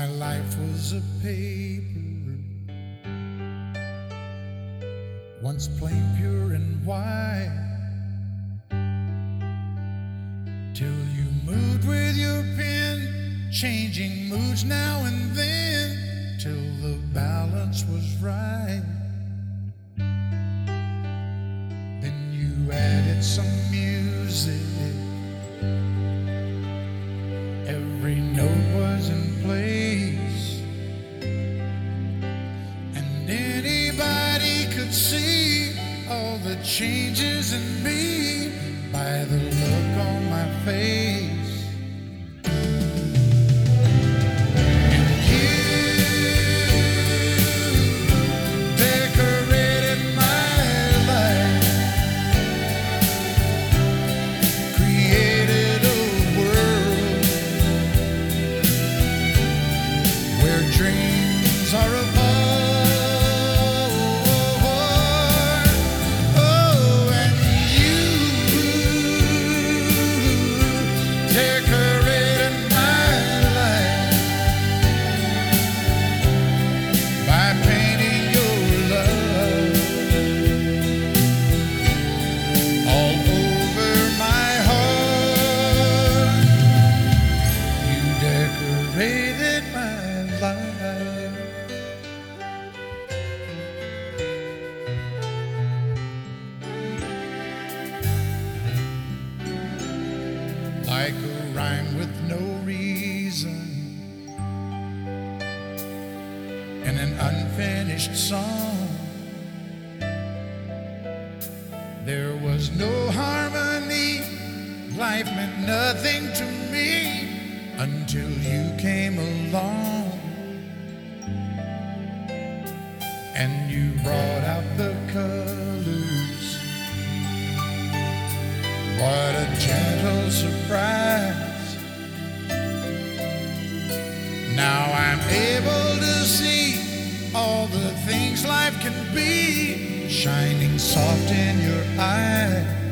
life was a paper, once plain, pure, and white, till you moved with your pen, changing moods now and then, till the balance was right. Then you added some music, every note was in place, and anybody could see all the changes in me by the look on my face. And you decorated my life, created a world where dreams are apart. Oh, and you decorated my life by painting your love all over my heart. You decorated my life. Like a rhyme with no reason and an unfinished song, there was no harmony. Life meant nothing to me until you came along, and you brought out the colors. What a gentle surprise. Now I'm able to see all the things life can be, shining soft in your eyes.